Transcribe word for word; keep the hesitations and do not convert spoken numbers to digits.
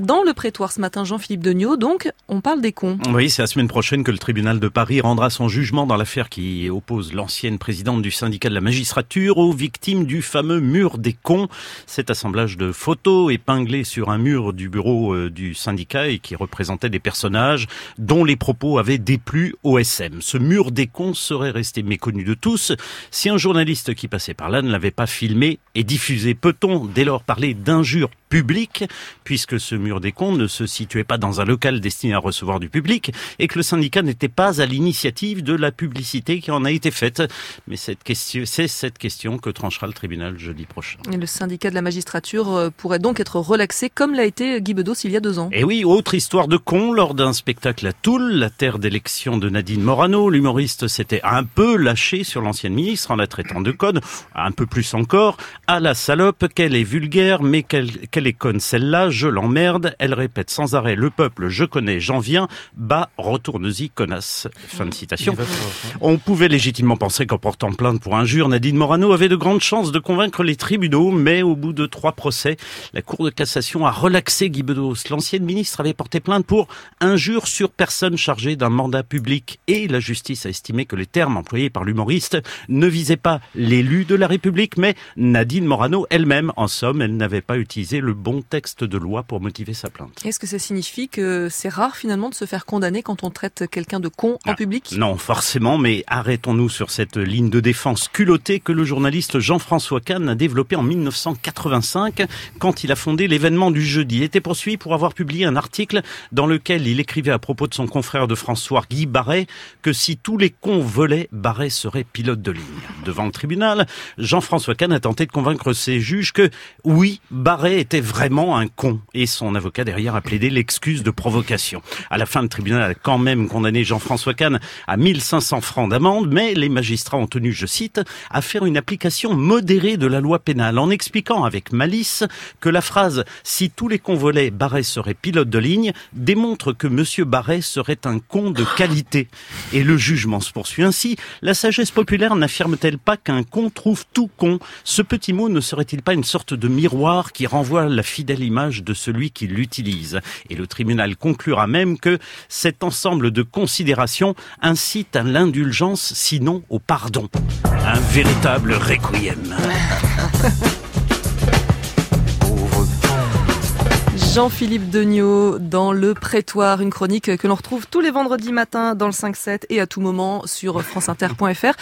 dans le prétoire ce matin, Jean-Philippe Degnaud, donc on parle des cons. Oui, c'est la semaine prochaine que le tribunal de Paris rendra son jugement dans l'affaire qui oppose l'ancienne présidente du syndicat de la magistrature aux victimes du fameux mur des cons. Cet assemblage de photos épinglées sur un mur du bureau euh, du syndicat et qui représentait des personnages dont les propos avaient déplu au S M. Ce mur des cons serait resté méconnu de tous si un journaliste qui passait par là ne l'avait pas filmé et diffusé. Peut-on dès lors parler d'injures publiques, puisque ce mur des cons ne se situait pas dans un local destiné à recevoir du public et que le syndicat n'était pas à l'initiative de la publicité qui en a été faite. Mais cette question, c'est cette question que tranchera le tribunal jeudi prochain. Et le syndicat de la magistrature pourrait donc être relaxé comme l'a été Guy Bedos il y a deux ans. Et oui, autre histoire de con, lors d'un spectacle à Toul, la terre d'élection de Nadine Morano, l'humoriste s'était un peu lâché sur l'ancienne ministre en la traitant de conne, un peu plus encore, à la salope, qu'elle est vulgaire, mais qu'elle, qu'elle est conne celle-là, je l'emmerde, elle répète sans arrêt le peuple, je connais, j'en viens, bah, retourne-y, connasse. Fin de citation. On pouvait légitimement penser qu'en portant plainte pour injure, Nadine Morano avait de grandes chances de convaincre les tribunaux, mais au bout de trois procès, la Cour de cassation a relaxé Guy Bedos. L'ancienne ministre avait porté plainte pour injure sur personne chargée d'un mandat public et la justice a estimé que les termes employés par l'humoriste ne visaient pas l'élu de la République, mais Nadine Morano elle-même. En somme, elle n'avait pas utilisé le bon texte de loi pour motiver sa plainte. Est-ce que ça signifie que c'est rare finalement de se faire condamner quand on traite quelqu'un de con en ah, public ? Non, forcément, mais arrêtons-nous sur cette ligne de défense culottée que le journaliste Jean-François Kahn a développée en mille neuf cent quatre-vingt-cinq quand il a fondé l'événement du jeudi. Il était poursuivi pour avoir publié un article dans lequel il écrivait à propos de son confrère de François, Guy Barret, que si tous les cons volaient, Barret serait pilote de ligne. Devant le tribunal, Jean-François Kahn a tenté de convaincre ses juges que, oui, Barret était vraiment un con. Et son avocat derrière a plaidé l'excuse de provocation. À la fin, le tribunal a quand même condamné Jean-François Kahn à mille cinq cents francs d'amende, mais les magistrats ont tenu, je cite, à faire une application modérée de la loi pénale, en expliquant avec malice que la phrase « si tous les cons volaient, Barret serait pilote de ligne » démontre que Monsieur Barret serait un con de qualité. Et le jugement se poursuit ainsi. La sagesse populaire n'affirme-t-elle pas qu'un con trouve tout con ? Ce petit mot ne serait-il pas une sorte de miroir qui renvoie la fidèle image de celui qui l'utilise ? Et le tribunal conclura même que cet ensemble de considérations incite à l'indulgence, sinon au pardon. Un véritable requiem. Jean-Philippe Degnaud dans le prétoire, une chronique que l'on retrouve tous les vendredis matins dans le cinq sept et à tout moment sur franceinter point fr.